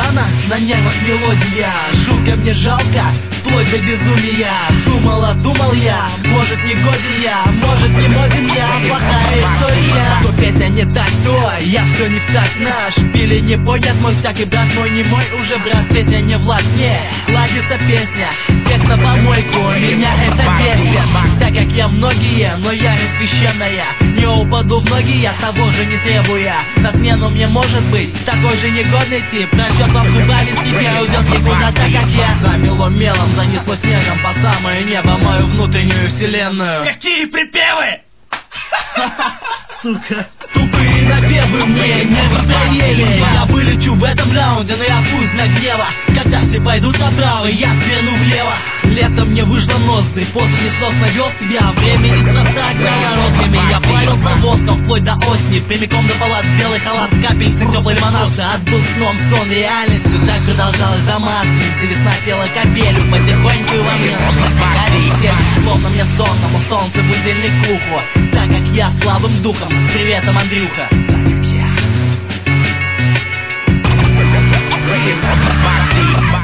барабана, на нервах мелодия. Жутко мне жалко, вплоть до безумия. Думал я, может не годен я, может не моден я. Плохая история, но песня не так, то я все не в так наш. Пили не понят, мой всякий брат мой не мой уже брат. Песня не Влад, не ладится песня. Текст на помойку, меня это бесит. Так как я многие, но я не священная. Не упаду в ноги, я того же не требуя. На смену мне может быть такой же негодный тип. Насчет вам губами скип, не уйдет никуда, так как я замело мелом, занесло снегом по самое небо, мою внутреннюю вселенную. Какие припевы! Сука. Тупые напевы мне не надоели. Я вылечу в этом раунде, но я пусть на гнева. Когда все пойдут направо, я сверну влево. Летом мне вышло ноздри, после несносно вел себя. Времени срастать голородными. Я плавился воском вплоть до осени. Прямиком до палат, белый халат, капельцы, теплый лимонад. Отбыл сном сон реальностью, так продолжалось до масленницы. Весна пела капелью, потихоньку во мне началась покоритель. Словно мне сонному солнце будильник к уху. Так как я слабым духом, с приветом, Андрюха. Так как я